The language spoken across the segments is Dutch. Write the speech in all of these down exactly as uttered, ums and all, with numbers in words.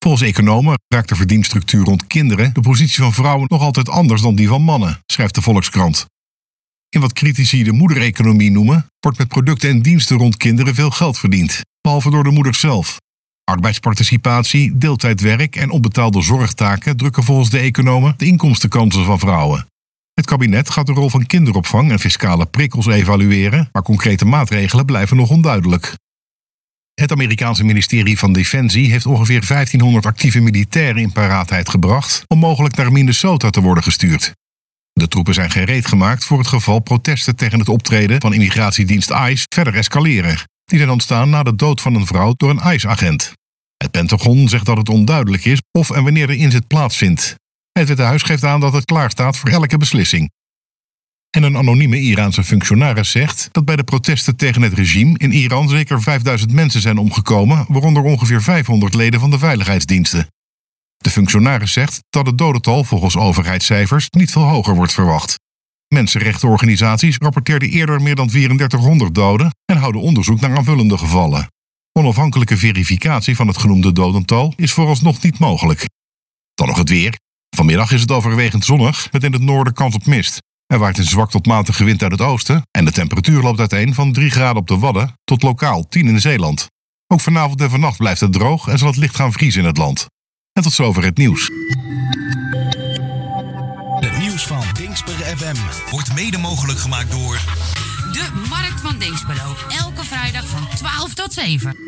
Volgens economen raakt de verdienstructuur rond kinderen de positie van vrouwen nog altijd anders dan die van mannen, schrijft de Volkskrant. In wat critici de moedereconomie noemen, wordt met producten en diensten rond kinderen veel geld verdiend, behalve door de moeders zelf. Arbeidsparticipatie, deeltijdwerk en onbetaalde zorgtaken drukken volgens de economen de inkomstenkansen van vrouwen. Het kabinet gaat de rol van kinderopvang en fiscale prikkels evalueren, maar concrete maatregelen blijven nog onduidelijk. Het Amerikaanse ministerie van Defensie heeft ongeveer vijftienhonderd actieve militairen in paraatheid gebracht om mogelijk naar Minnesota te worden gestuurd. De troepen zijn gereed gemaakt voor het geval protesten tegen het optreden van immigratiedienst ICE verder escaleren. Die zijn ontstaan na de dood van een vrouw door een ICE-agent. Het Pentagon zegt dat het onduidelijk is of en wanneer de inzet plaatsvindt. Het Witte Huis geeft aan dat het klaarstaat voor elke beslissing. En een anonieme Iraanse functionaris zegt dat bij de protesten tegen het regime in Iran zeker vijfduizend mensen zijn omgekomen, waaronder ongeveer vijfhonderd leden van de veiligheidsdiensten. De functionaris zegt dat het dodental volgens overheidscijfers niet veel hoger wordt verwacht. Mensenrechtenorganisaties rapporteerden eerder meer dan drieduizendvierhonderd doden en houden onderzoek naar aanvullende gevallen. Onafhankelijke verificatie van het genoemde dodental is vooralsnog niet mogelijk. Dan nog het weer. Vanmiddag is het overwegend zonnig met in het noorden kans op mist. Er waait een zwak tot matige wind uit het oosten en de temperatuur loopt uiteen van drie graden op de Wadden tot lokaal tien in Zeeland. Ook vanavond en vannacht blijft het droog en zal het licht gaan vriezen in het land. En tot zover het nieuws. Het nieuws van Dingsper F M wordt mede mogelijk gemaakt door de Markt van Dinxperlo. Elke vrijdag van twaalf tot zeven.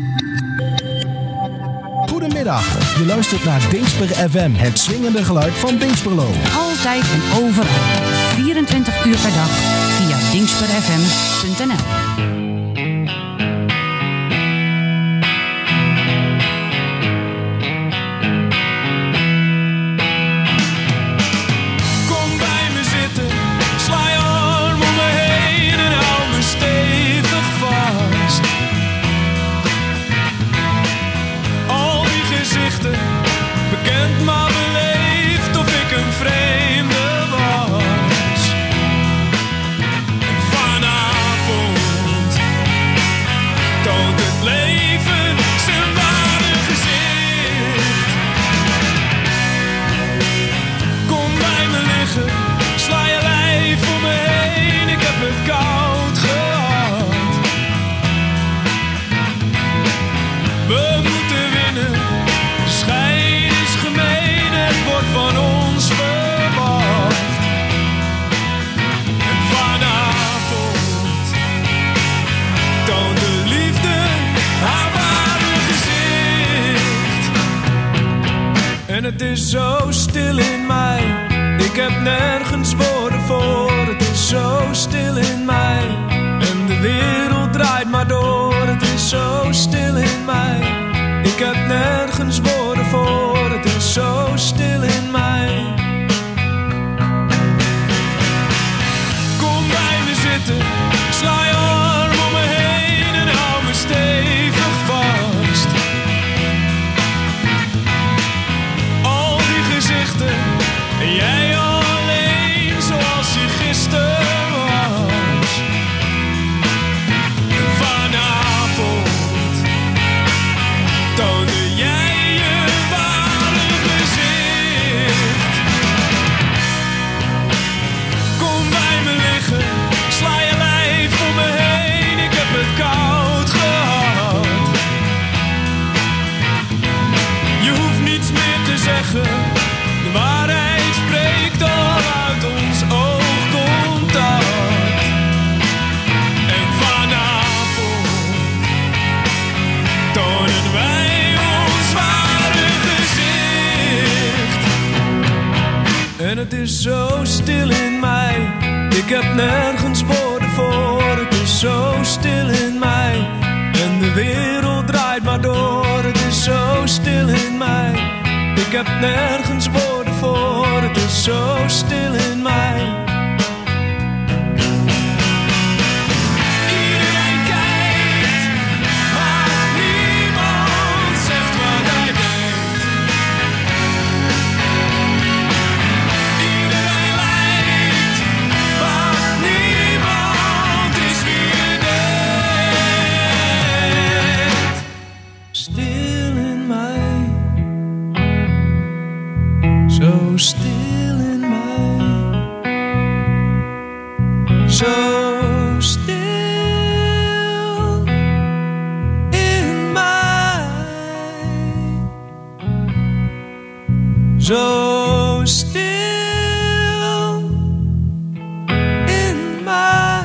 Goedemiddag, je luistert naar Dingsper F M, het swingende geluid van Dinxperlo. Altijd en overal, vierentwintig uur per dag, via dingsper f m punt n l. Bekend maar beleefd of ik een vreemde was. En vanavond toont het leven zijn ware gezicht. Kom bij me liggen, sla je lijf om me heen. Ik heb het koud gehad. We moeten winnen. Schijn is gemeen, het wordt van ons verwacht. En vanavond toont de liefde haar ware gezicht. En het is zo stil in mij, ik heb nergens woorden voor. Het is zo stil in mij en de wereld draait maar door. Het is zo stil in mij. Ik heb nergens woorden voor, het is zo stil in mij. Kom bij me zitten, sla je arm om me heen en hou me stevig vast. Al die gezichten, en jij alleen zoals je gisteren was. En vanavond toonde jij je ware gezicht. Kom bij me liggen, sla je lijf om me heen. Ik heb het koud gehad. Je hoeft niets meer te zeggen, de waarheid spreekt al uit ons oogcontact. En vanavond tonen wij ons ware gezicht. En het is zo stil in mij, ik heb nergens woorden voor. Het is zo stil in mij en de wereld draait maar door. Het is zo stil in mij, ik heb nergens woorden voor. Het is zo stil in mij. still in mine, so still in mine, so still in mine.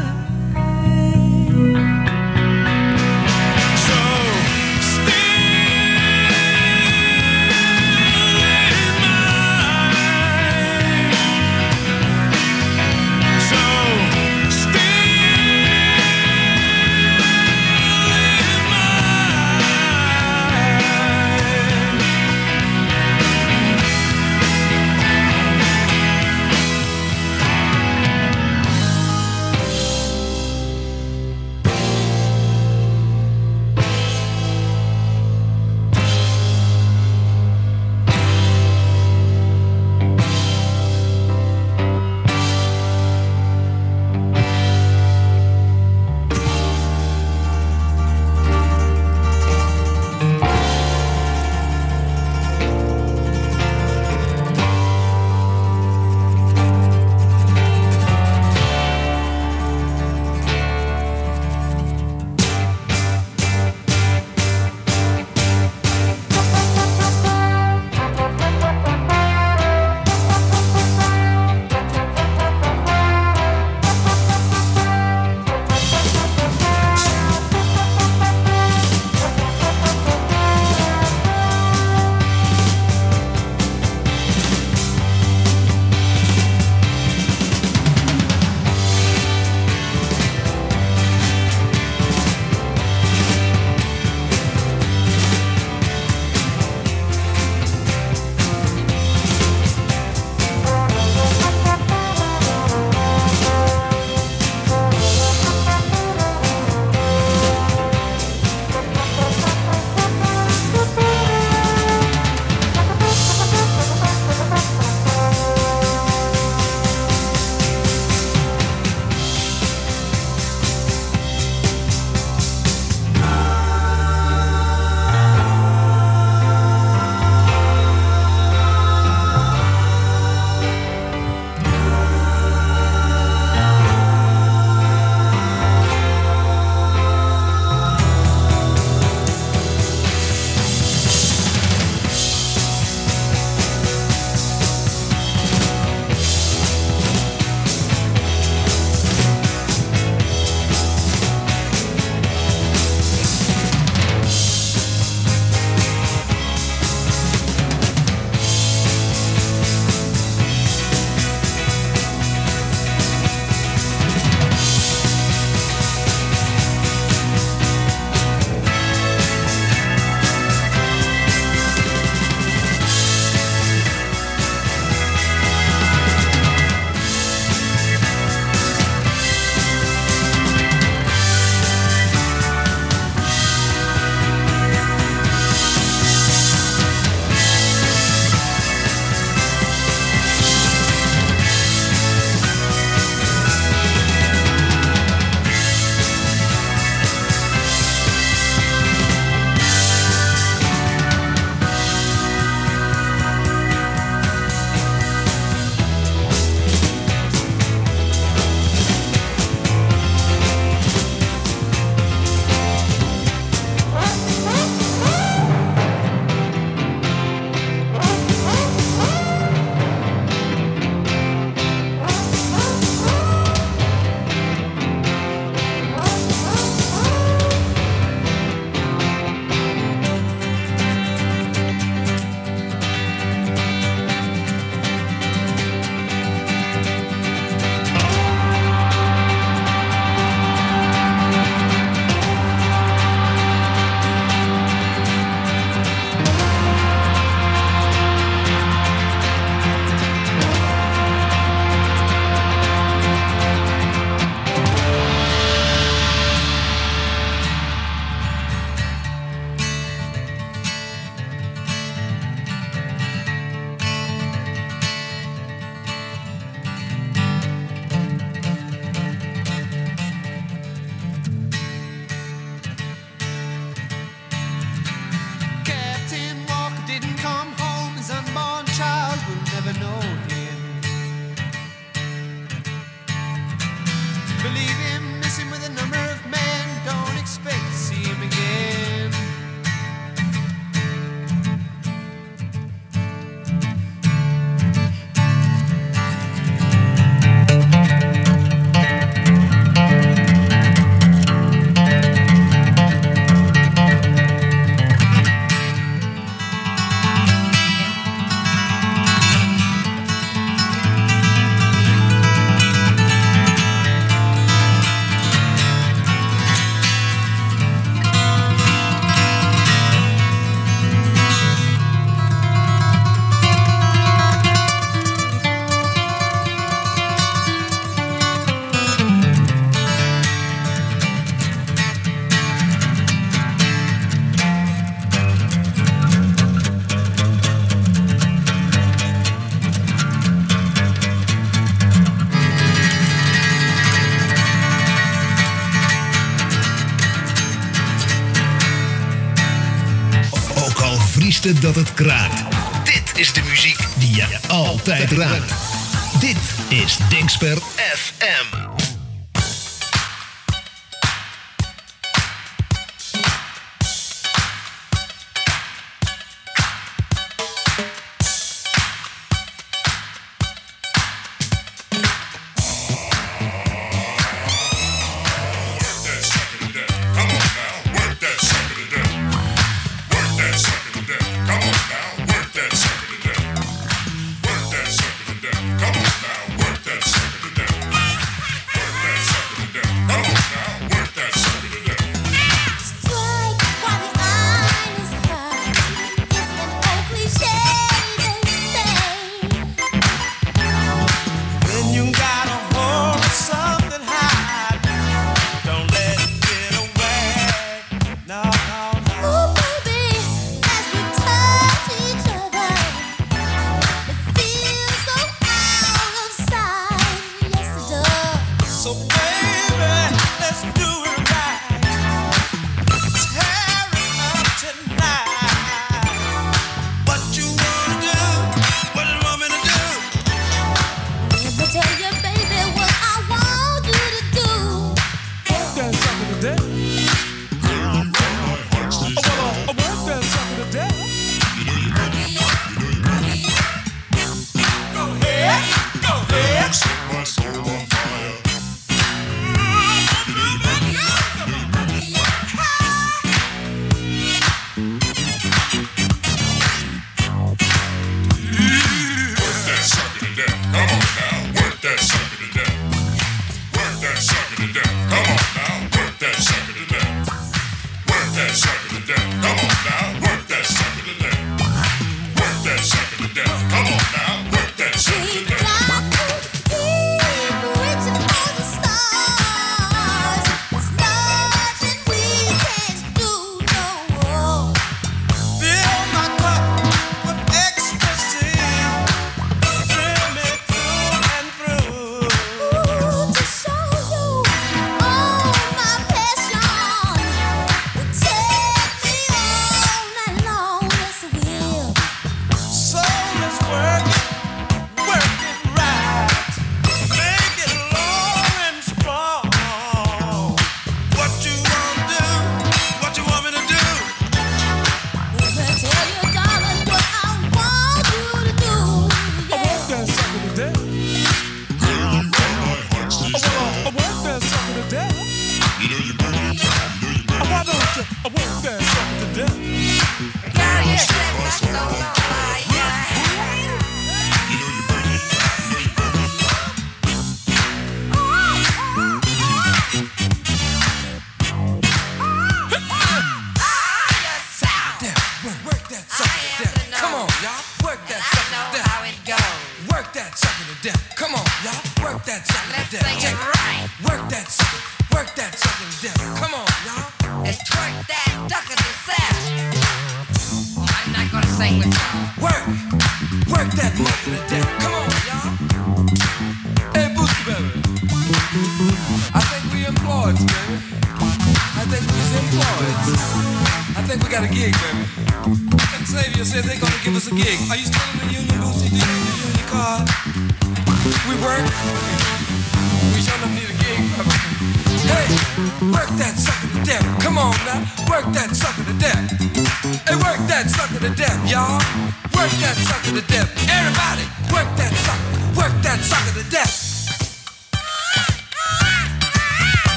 wisten dat het kraakt. Dit is de muziek die je altijd raakt. Dit is Dingsper F M.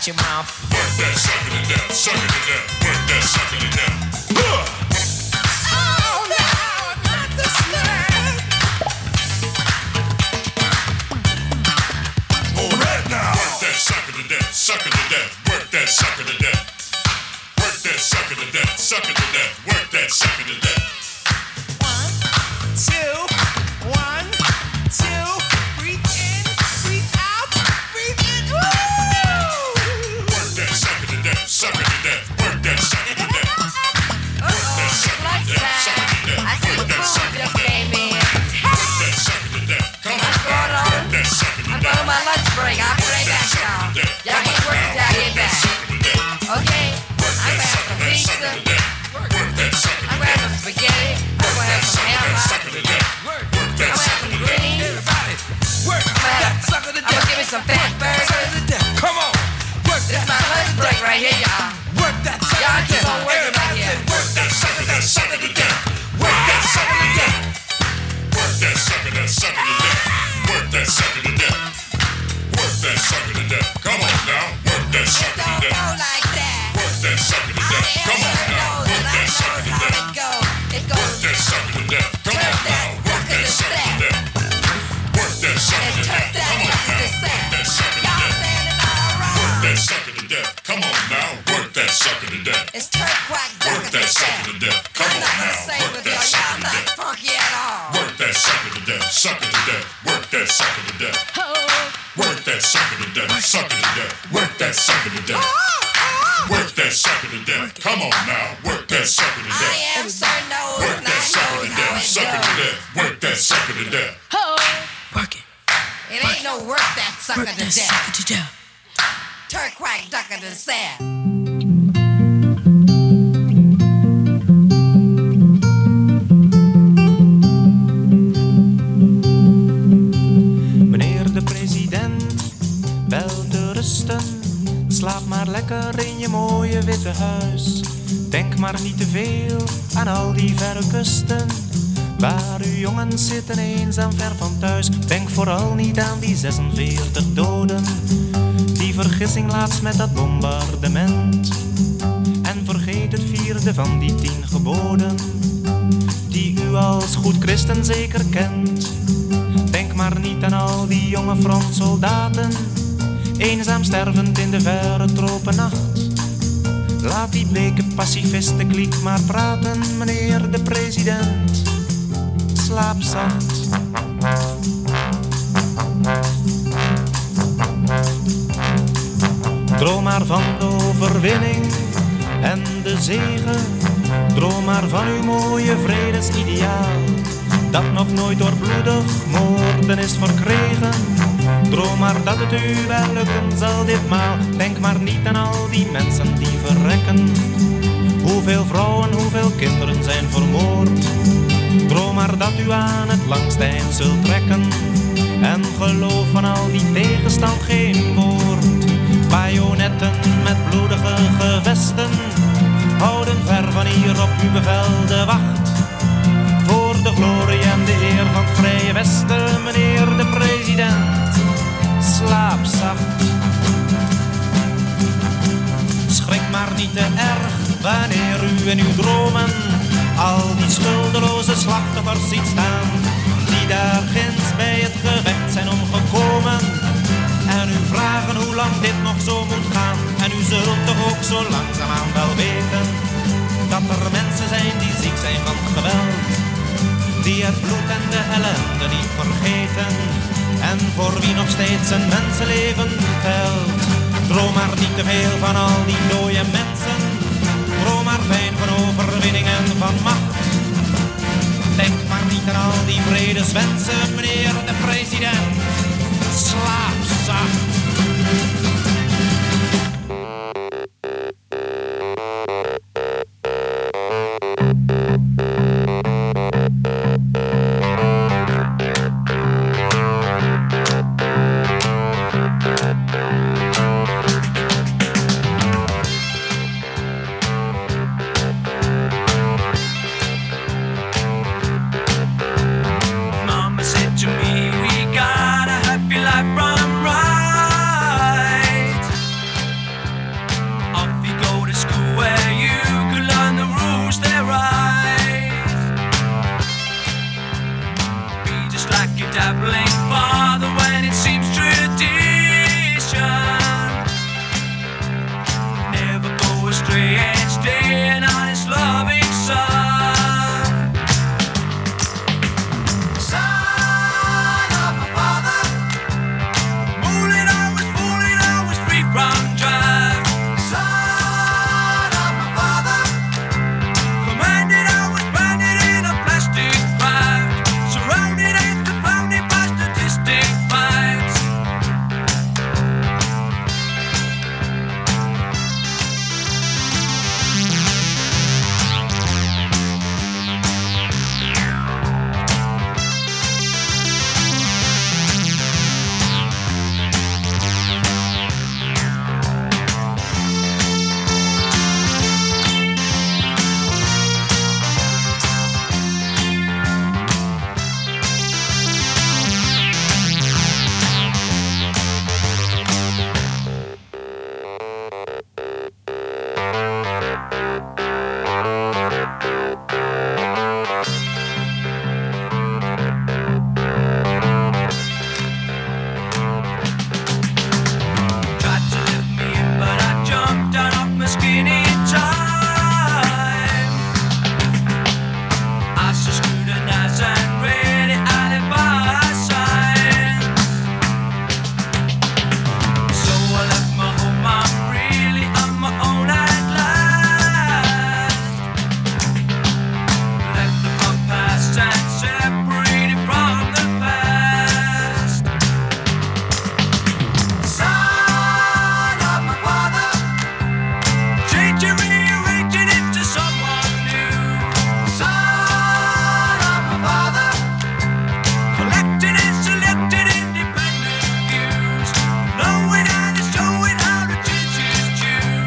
out your mouth. Work that sucker to death, sucker to death. Work that sucker to death. Uh. Oh no, not the slang. All right now. Work that sucker to death, sucker to death. Work that sucker to death. Work that sucker to death, sucker to death. Work that sucker to death. One, two, one, two. Breathe in, breathe out, breathe in. Woo! Work that sucker to death, sucker to death. Work that sucker to death. Work that sucker to death, sucker to death. I see Work the that food sucker to just death. came in. Work that sucker to death. Come on now. Work that sucker to I'm death. going on my lunch break. I'll be right back, y'all. Y'all keep working till I get back. Okay? I'm gonna have some pizza. I'm gonna have some spaghetti. I'm gonna have some hamburgers. I'm gonna have some greens. Work I'm gonna, that have, sucker to I'm gonna death. give me some fat burgers. Come on. Work This is that my lunch break right here, y'all. Work that sucker Y'all to keep death. on working right here. Work that sucker, that sucker to death. Work that sucker to death. Work that sucker, that sucker to death. Work that sucker to death. Work that sucker to death. Come on now. Work that It sucker to don't death. go like that. Work that sucker to I death. am Come on sure now. knows Work and I that sucker knows to how death. it goes. It Work goes that sucker to death. Come Turn on that now. Work sucker that to sucker to set. death. Work that sucker and to turn death. that Come on sucker to now. set. Work that sucker to Y'all death. saying it all Work wrong. that sucker to death. Come on now. Work that sucker to death. It's turn quack Work ducker that to sucker set. to death. Come I'm on not gonna now. say Work with that y'all. sucker Y'all to not death. funky at all. Work that sucker to death, sucker to death, work that sucker to death. Work that sucker to death, sucker to death, work that sucker to death. Work that sucker to death. Come on now, work that sucker to death. I am Sir Nose Work and I that sucker knows to how death, it sucker to goes. death, work that sucker to death. Work it. It ain't no work that sucker Work to that death. sucker to death. Turn quack ducker to set. Meneer de president, wel te rusten. Slaap maar lekker in je mooie witte huis. Denk maar niet te veel aan al die verre kusten, waar uw jongens zitten eenzaam ver van thuis. Denk vooral niet aan die zesenveertig doden, die vergissing laatst met dat bombardement. En vergeet het vierde van die tien geboden, die u als goed christen zeker kent. Denk maar niet aan al die jonge frontsoldaten, eenzaam stervend in de verre tropennacht. Laat die bleke pacifisten-kliek maar praten, meneer de president. Slaap zacht. Droom maar van de overwinning en de zegen. Droom maar van uw mooie vredesideaal, dat nog nooit door bloedig moorden is verkregen. Droom maar dat het u wel lukken zal ditmaal. Denk maar niet aan al die mensen die verrekken. Hoeveel vrouwen, hoeveel kinderen zijn vermoord. Droom maar dat u aan het langste eind zult trekken. En geloof van al die tegenstand geen woord. Bajonetten met bloedige gevesten houden ver van hier op uw bevel de wacht. Voor de glorie en de eer van het vrije Westen, meneer de president. Slaap zacht. Schrik maar niet te erg wanneer u in uw dromen al die schuldeloze slachtoffers ziet staan, die daar ginds bij het gevecht zijn omgekomen. En u vragen hoe lang dit nog zo moet gaan. En u zult toch ook zo langzaamaan wel weten dat er mensen zijn die ziek zijn van geweld, die het bloed en de ellende niet vergeten, en voor wie nog steeds een mensenleven telt. Droom maar niet te veel van al die dode mensen. Droom maar fijn van overwinning en van macht. Denk maar niet aan al die vredeswensen, meneer de president. Slaap zacht. Mama said to me, we got a happy life from dabbling father when it seems tradition. Never go astray and stay an honest, loving son. Son of my father, mooling always, fooling always, free from drive. Son of my father, commanded always, banded in a plastic craft, surrounded and confounded by statistic facts. Tried to lift me in, but I jumped down off my skinny time. I just scrutinized and read it out of my signs. So I left my home, I'm really on my own at last. Left the fun past and separated from the past. Son of my father, changing me, arranging into someone new. Son of my father, collecting and selecting independent views, knowing and showing how to change his tune.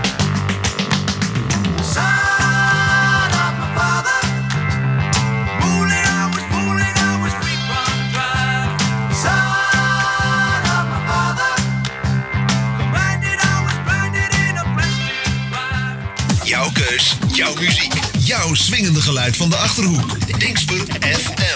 Son of my father, mooling always, fooling always, free from drive. Son of my father, commanded always, branded in a plastic bag. Jouw keus, jouw muziek, jouw swingende geluid van de Achterhoek. Dingsper F M.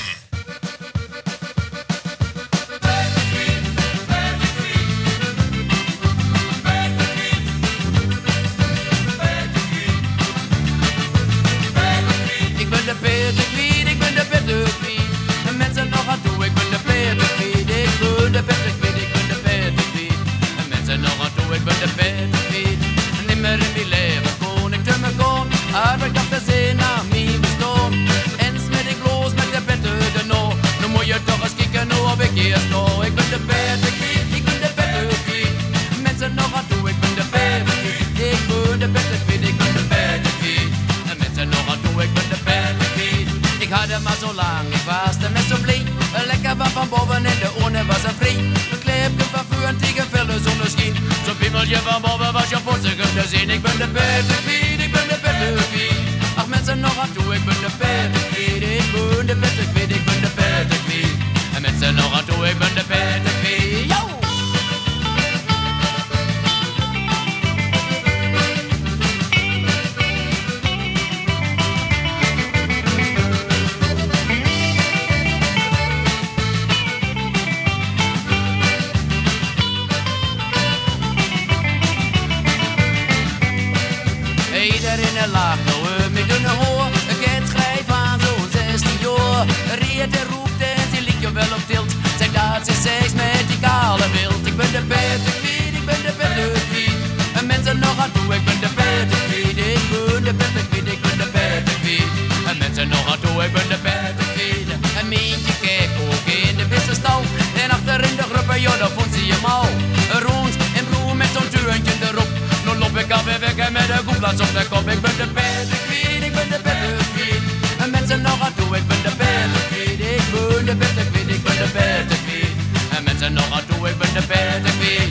Ik ben de Peter Kwiet, ik ben de Peter Kwiet. De mensen nog aan toe, ik ben de Peter Kwiet. Ik ben de Peter Kwiet, ik ben de Peter Kwiet. De mensen nog aan toe, ik ben de Peter Kwiet. Nimmer in die leven kon ik te me kon. Arbeid op de zee naar mijn bestaan. Eens met ik los met de Peter de no. Nu moet je toch eens kijken hoe op ik hier sta. Ik ben de Peter Kwiet, ik ben de Peter Kwiet. De mensen nog aan toe, ik ben de Peter Kwiet. Ik ben de Peter Kwiet, ik ben de Peter Kwiet. De mensen nog aan toe, ik ben de Peter Kwiet. Ik had hem maar zo lang, ik was er met zo blij. Lekker wat van boven in de oren was er vrij. Een kleepje van vuur tegen vellen zonder schien. Zo'n piemeltje van boven was je potsig om te zien. Ik ben de Peter Kwiet, ik ben de Peter Kwiet. Ach mensen nog aan toe, ik ben de Peter Kwiet. Ik ben de Peter Kwiet, ik ben de Peter Kwiet. En mensen nog aan toe, ik ben de Peter Kwiet. Yo! Iedereen lacht nou uit met een hoor. Ik kan schrijven aan zo'n zestien jaar. Riet en roept en ze liet je wel op tilt. Zeg dat ze seks met die kale wild. Ik ben de Peter Kwiet, ik ben de Peter Kwiet. En mensen nog aan toe, ik ben de Peter Kwiet. Ik ben de Peter Kwiet, ik ben de Peter Kwiet. En mensen nog aan toe, ik ben de Peter Kwiet. En Mientje kijkt ook in de vissenstal. En achter in de groepen, ja, daar vond ze je mal. Een roos en bloem met zo'n tuintje erop. Nu loop ik alweer weg en met een koelplaats op de kop. Ik ben de Peter Kwiet, ik ben de Peter Kwiet. En mensen nog aan toe, ik ben de Peter Kwiet. Ik ben de Peter Kwiet, ik ben de Peter Kwiet. En mensen nog aan toe, ik ben de Peter Kwiet.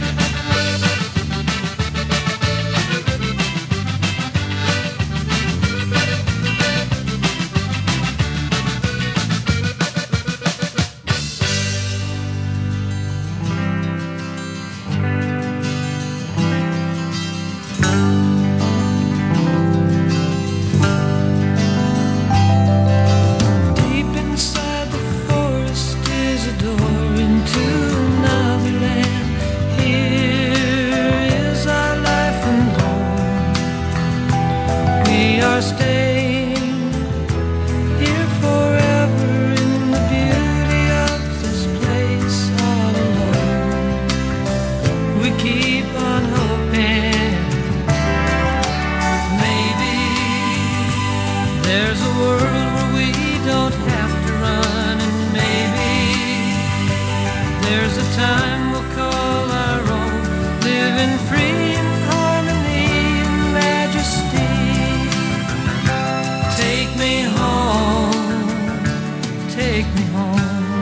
time we'll call our own, living free in harmony and majesty. Take me home, take me home.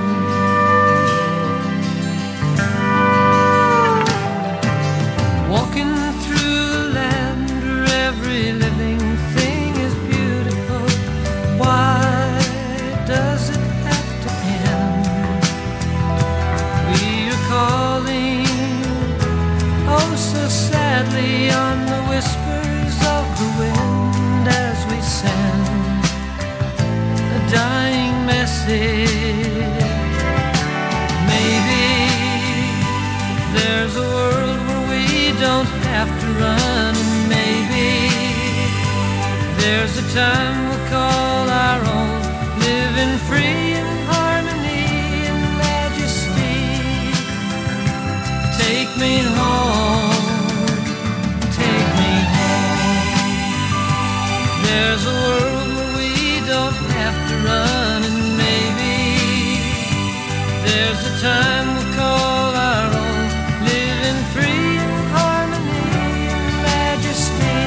Walking through land where every living thing is beautiful. Why does it have to end? We are calling, oh so sadly, on the whispers of the wind as we send a dying message. Maybe there's a world where we don't have to run, and maybe there's a time we'll call our own, living free in harmony and majesty. Take me home, take me home. There's a world where we don't have to run, and maybe there's a time we'll call our own, living free in harmony and majesty.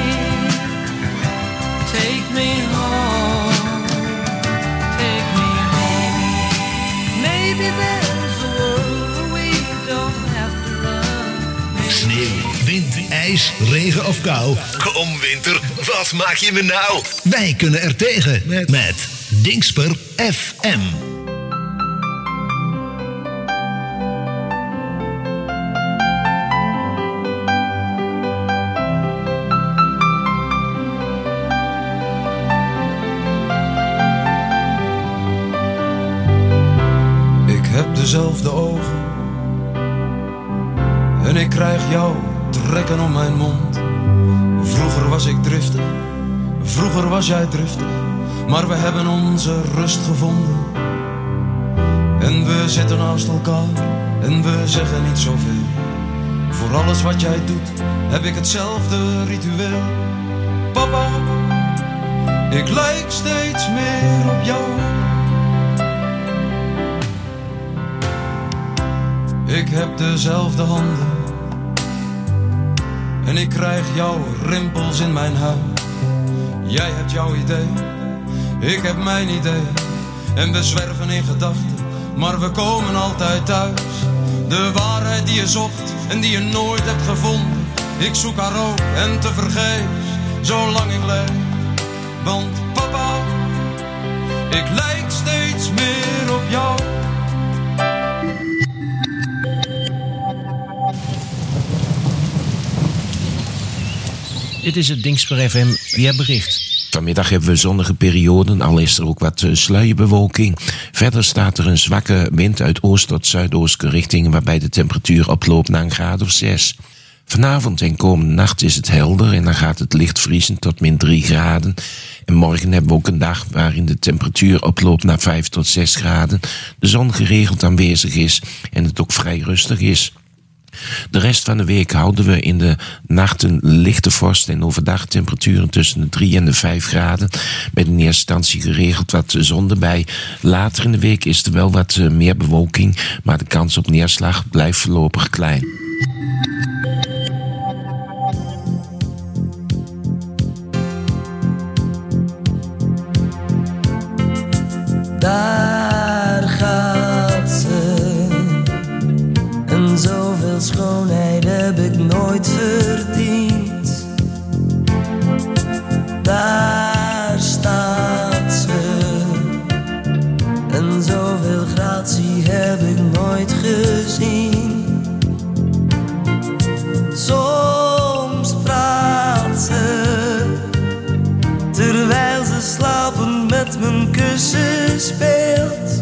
Take me home, take me home. Maybe there's a world where we don't have to run. Sneeuw, wind, ijs, regen of kou. Kom winter, wat maak je me nou? Wij kunnen er tegen met, met Dingsper F M. Ik heb dezelfde ogen en ik krijg jou trekken om mijn mond. Vroeger was ik driftig, vroeger was jij driftig, maar we hebben onze rust gevonden. En we zitten naast elkaar en we zeggen niet zoveel. Voor alles wat jij doet heb ik hetzelfde ritueel. Papa, ik lijk steeds meer op jou. Ik heb dezelfde handen en ik krijg jouw rimpels in mijn huid. Jij hebt jouw idee, ik heb mijn idee. En we zwerven in gedachten, maar we komen altijd thuis. De waarheid die je zocht en die je nooit hebt gevonden. Ik zoek haar ook en tevergeefs, zolang ik leef. Want papa, ik lijk steeds meer op jou. Dit is het Dingsper F M weerbericht. Vanmiddag hebben we zonnige perioden, al is er ook wat sluierbewolking. Verder staat er een zwakke wind uit oost tot zuidoostelijke richting, waarbij de temperatuur oploopt naar een graad of zes. Vanavond en komende nacht is het helder en dan gaat het licht vriezen tot min drie graden. En morgen hebben we ook een dag waarin de temperatuur oploopt naar vijf tot zes graden. De zon geregeld aanwezig is en het ook vrij rustig is. De rest van de week houden we in de nachten lichte vorst en overdag temperaturen tussen de drie en de vijf graden. Met in eerste instantie geregeld wat zon erbij. Later in de week is er wel wat meer bewolking, maar de kans op neerslag blijft voorlopig klein. Daar gaat ze. En zoveel schoonheid heb ik nooit verdiend. Daar staat ze. En zoveel gratie heb ik nooit gezien. Soms praat ze, terwijl ze slapend met mijn kussen speelt.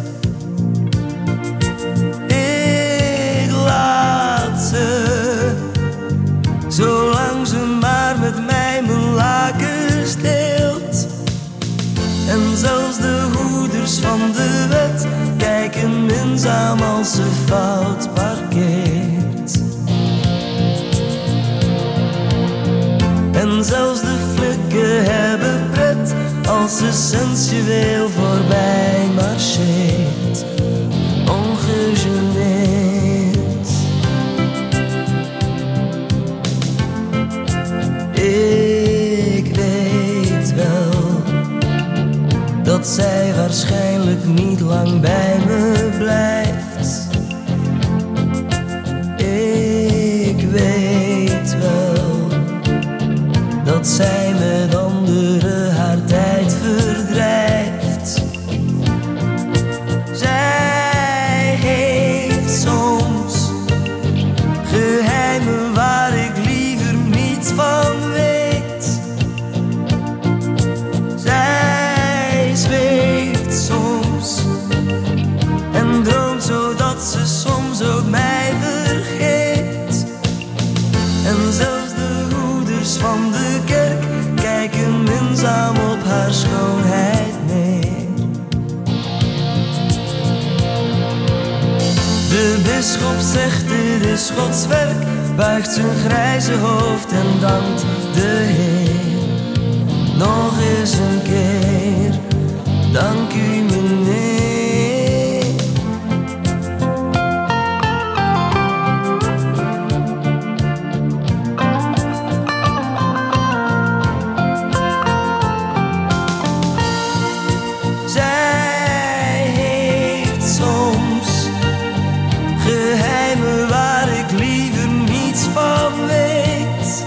Ik laat ze, zolang ze maar met mij mijn lakens deelt. En zelfs de hoeders van de wet kijken minzaam als ze fout parkeert. En zelfs de flikken hebben pret als ze sensueel voorbij marcheert. Ongegeneerd. lang bij me blijft. Ik weet wel dat zij met anderen haar tijd verdrijft. Zij heeft soms geheimen waar ik liever niets van weet. Zij zweeft soms en droomt zodat ze soms ook mij vergeet. En zelfs de hoeders van de kerk kijken minzaam op haar schoonheid neer. De bisschop zegt dit is Gods werk, buigt zijn grijze hoofd en dankt de Heer. Nog eens een keer, dank u meneer. Zij heeft soms geheimen waar ik liever niets van weet.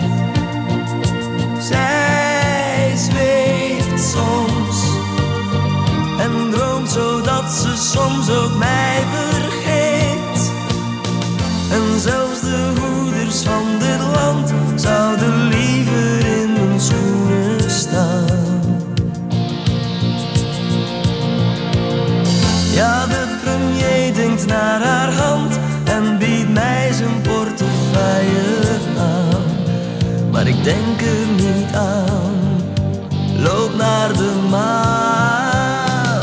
Zij zweeft soms en droomt zodat ze soms ook mij vergeet. En zelfs de hoeders van dit land zouden liever in mijn schoenen staan. Ja, de premier denkt naar haar hand en biedt mij zijn portefeuille aan. Maar ik denk er niet aan, loop naar de maan.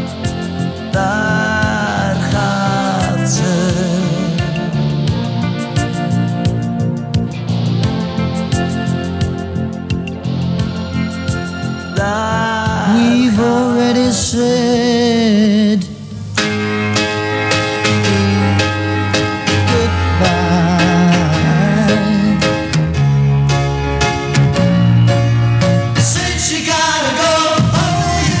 Daar gaat ze. Daar We've already said Since you gotta go, oh yeah.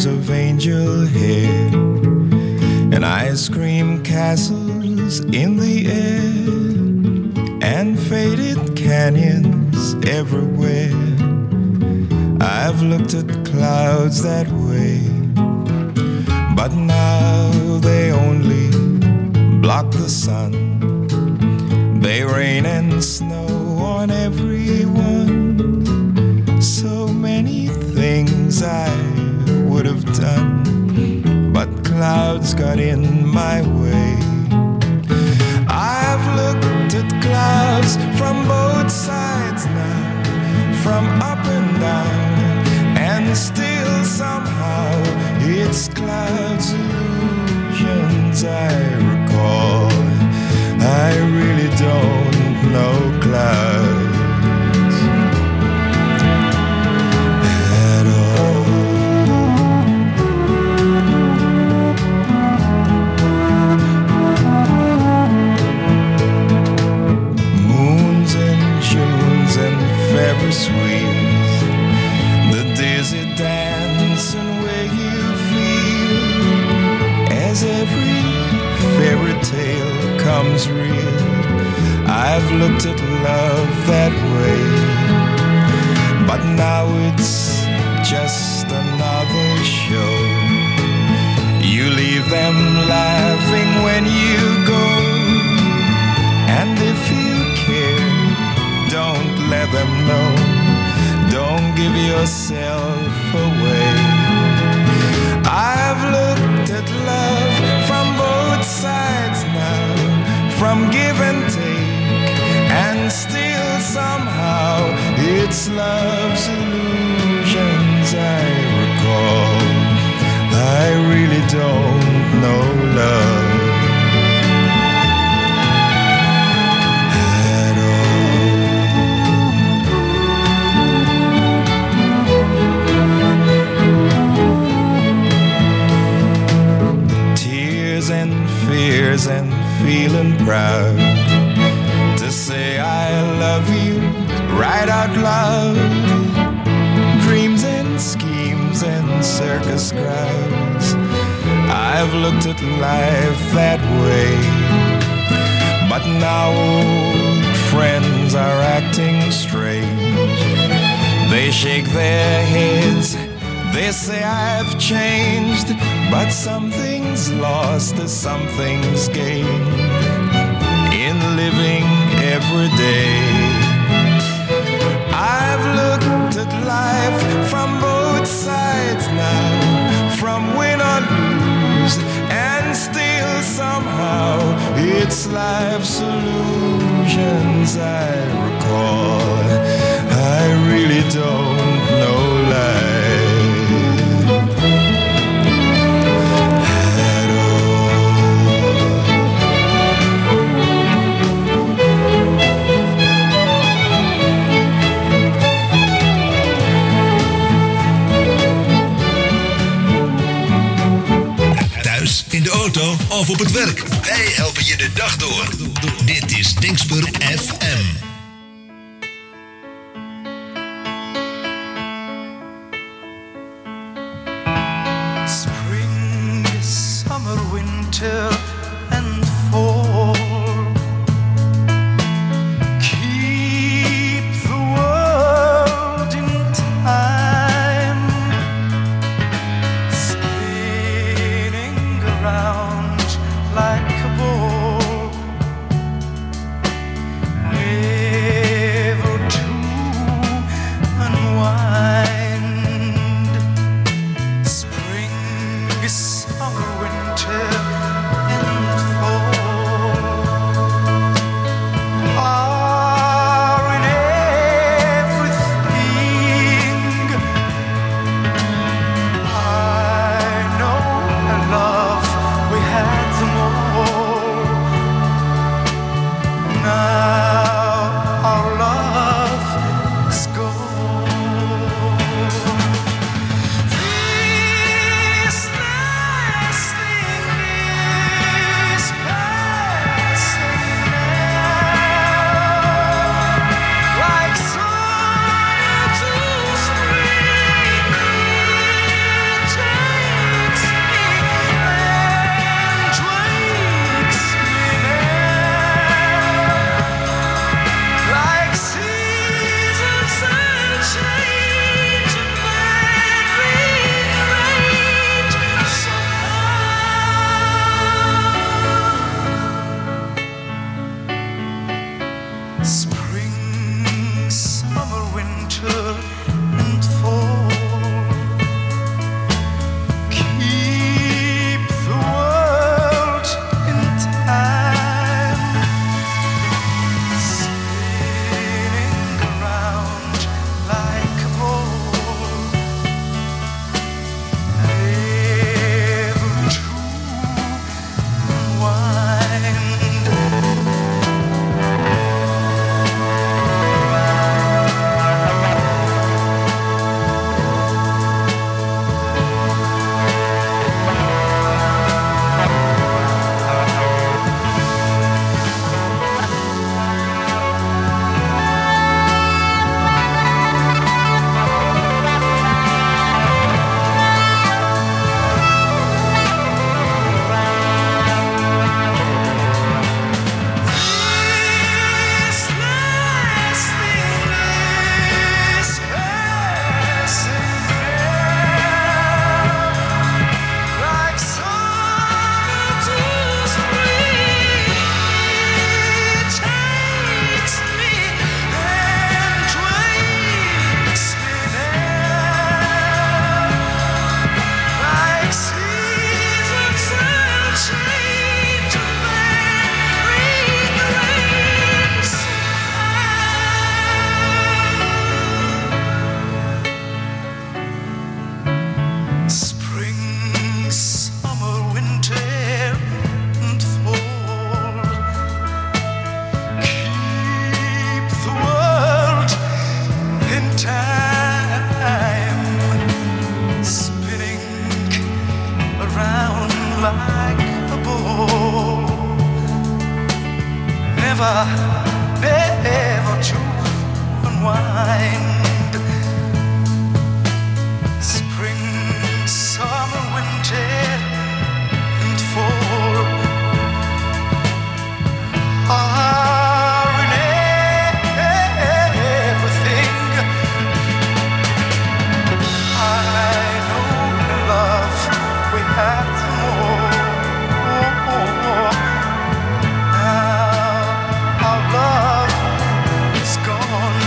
of angel hair and ice cream castles in the air and faded canyons everywhere. I've looked at clouds that way, but now they only block the sun. They rain and snow on everyone. So many things I would have done, but clouds got in my way. I've looked at clouds from both sides now, from up and down, and still somehow it's clouds illusions I recall. I really don't know clouds at all. Moons and Junes and Ferris wheels, the dizzy dance and way you feel as every fairy tale comes real. I've looked at love that way, but now it's just another show. You leave them laughing when you go, and if you care, don't let them know. Don't give yourself away. I've looked at love from both sides now, from give and take, and still somehow it's love's illusions I recall. I really don't know love at all. Tears and fears and feeling proud to say I love you right out loud. Dreams and schemes and circus crowds, I've looked at life that way, but now old friends are acting strange. They shake their heads, they say I've changed, but something's lost as something's gained in living every day. I've looked at life from both sides now, from win or lose, and still somehow it's life's illusions I recall. I really don't know life at in de auto of op het werk. Wij helpen je de dag door. Dit is Dingsper F M. Spring, summer, winter and fall. Keep the world in time. Spinning around like a ball, never to unwind. Spring, summer, winter, and like a ball. Never, never to unwind. Spring, summer, winter, and fall are in everything. I know love we had more. Now our love is gone.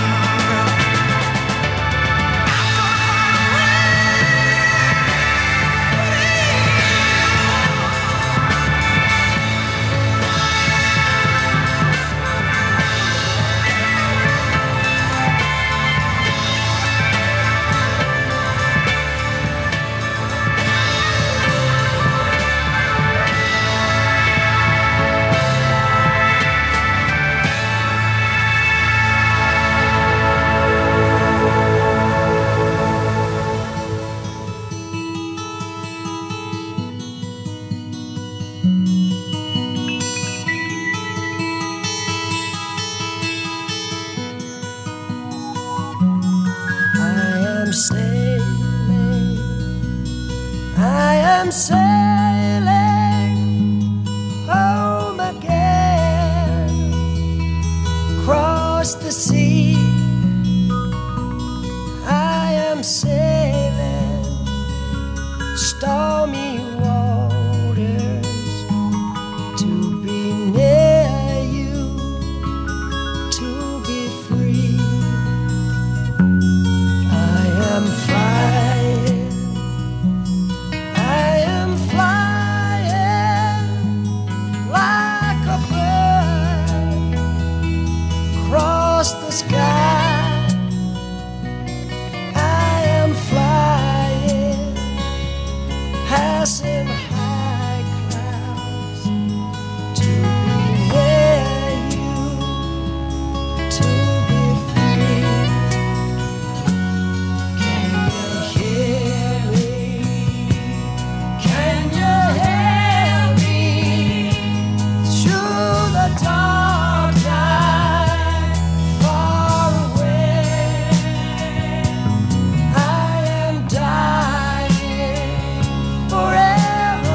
am sailing, I am sailing home again, across the sea. I am sailing stormy waters to be near you, to be free. I am flying, I am flying like a bird across the sky. I am flying, passing high clouds to be near you, to be free. Can you hear me? Can you hear me? Through the dark night, far away. I am dying forever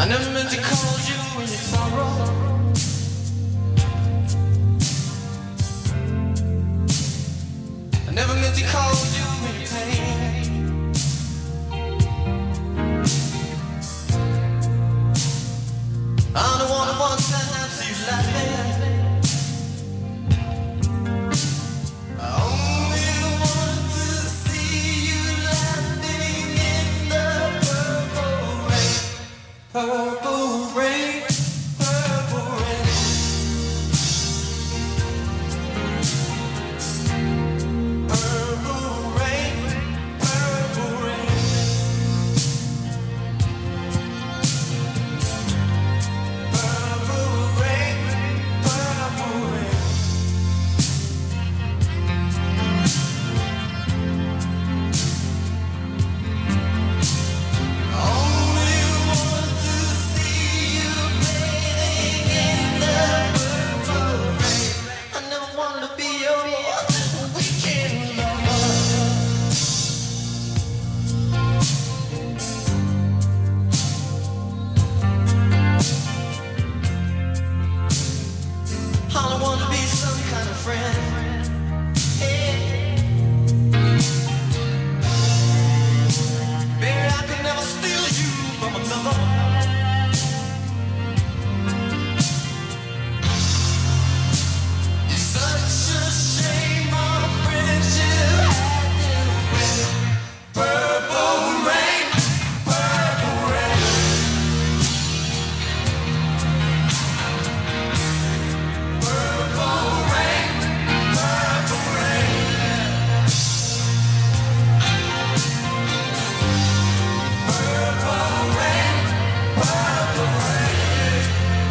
I never meant to call you in your sorrow. I never meant to call you in your pain. I'm the one who wants to have you laughing. I only want to see you laughing in the purple rain. Purple rain, purple rain. Purple rain, purple rain. Purple rain, purple rain. Only want to see you bathing in the purple rain. I never wanted to be your weekend lover. I want to be some kind of friend. Hey. Baby, I could never steal you from another. It's such a shame our friendship had with purple rain, purple rain. Purple rain, purple rain. Purple rain, purple rain.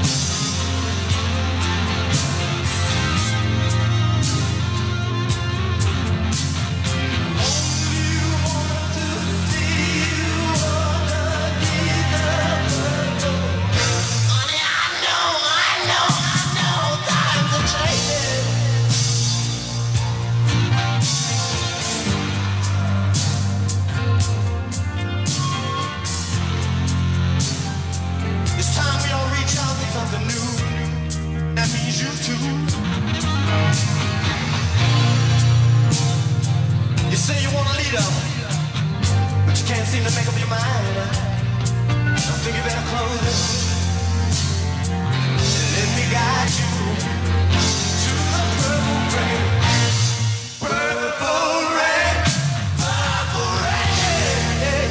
Only want to see you underneath the purple rain. Honey, I know, I know, I know times are changing. It's time we all reach out for something new. That means you too. You say you want a leader, but you can't seem to make up your mind. I think you better close it. Let me guide you to the purple rain. Purple rain, purple rain.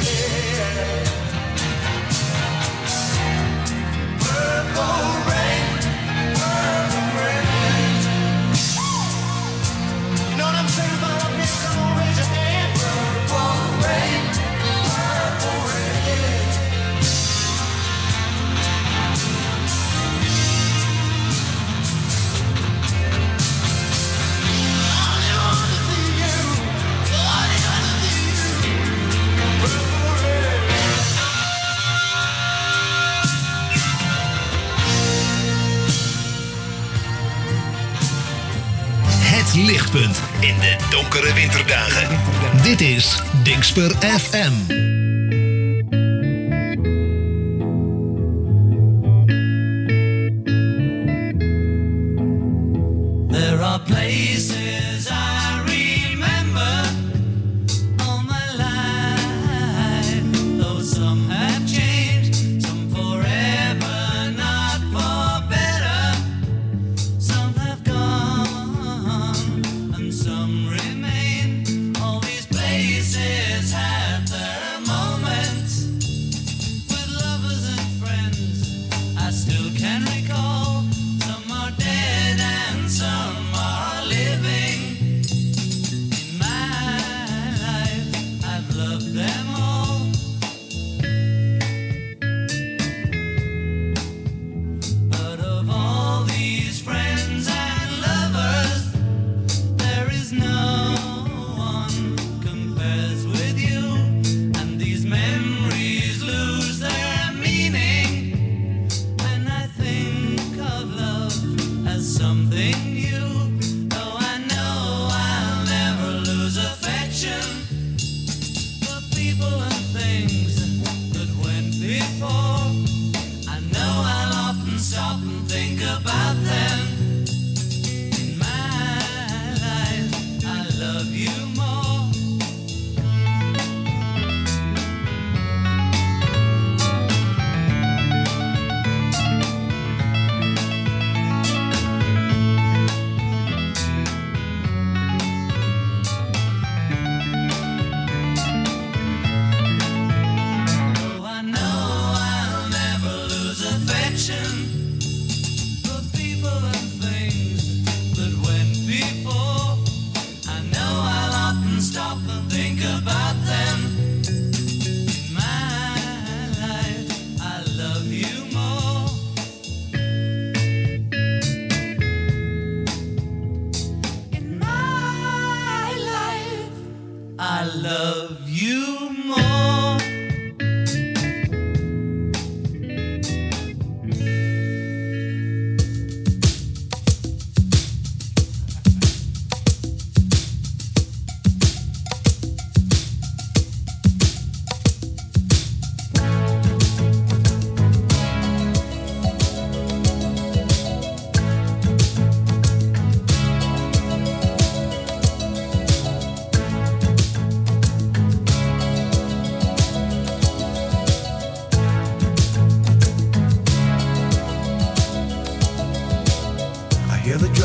Purple rain, purple rain. You know what I'm saying about up here? Come on, raise your hand. Purple rain, purple rain. I want to see you. I want to see you. Purple rain. Het lichtpunt in de donkere winterdagen. Dit is Dingsper F M. There are places I remember all my life, though some have changed, some forever, not for better. Some have gone and some remain. All these places have their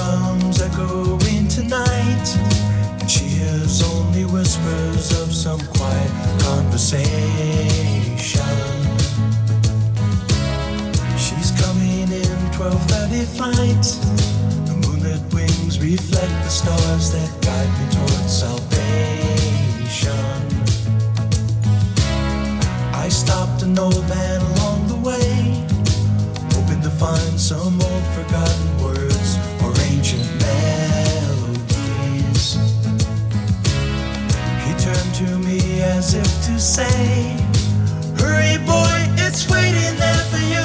comes echoing tonight, and she hears only whispers of some quiet conversation. She's coming in twelve thirty flight. The moonlit wings reflect the stars that guide me towards salvation. I stopped an old man along the way, hoping to find some old forgotten words or ancient melodies. He turned to me as if to say, hurry boy, it's waiting there for you.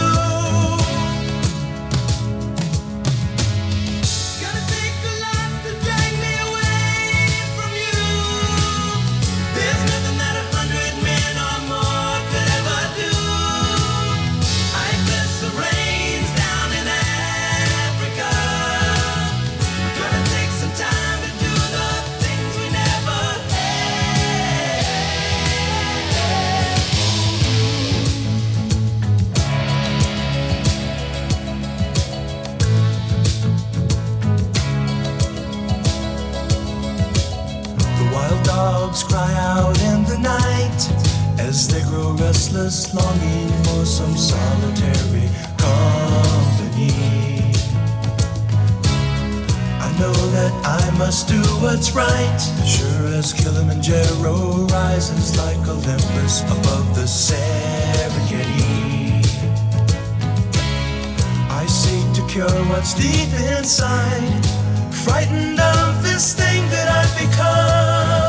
Gonna take a lot to drag me away from you. There's nothing that a hundred men or more could ever do. I bless the rains down in Africa. Gonna take some time to do the things we never had. The wild dogs cry out in the night as they grow restless, longing for some solitary company. I know that I must do what's right, sure as Kilimanjaro rises like Olympus above the Serengeti. I seek to cure what's deep inside, frightened of this thing that I've become.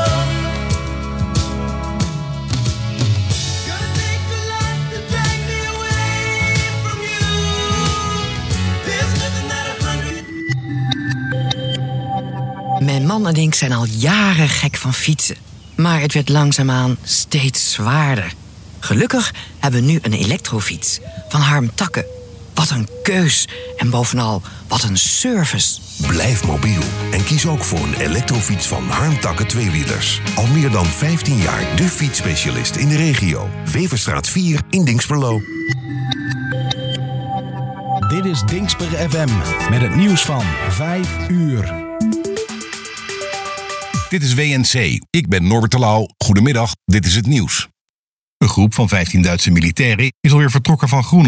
Gonna take a lot to drag me away from you. There's nothing that a hundred. Mijn man en ik zijn al jaren gek van fietsen. Maar het werd langzaamaan steeds zwaarder. Gelukkig hebben we nu een elektrofiets van Harm Takke. Wat een keus en bovenal wat een service. Blijf mobiel en kies ook voor een elektrofiets van Harm Takke Tweewielers. Al meer dan vijftien jaar de fietsspecialist in de regio. Weverstraat vier in Dinxperlo. Dit is Dinxper F M met het nieuws van vijf uur. Dit is W N C. Ik ben Norbert de Lauw. Goedemiddag, dit is het nieuws. Een groep van vijftien Duitse militairen is alweer vertrokken van Groenland.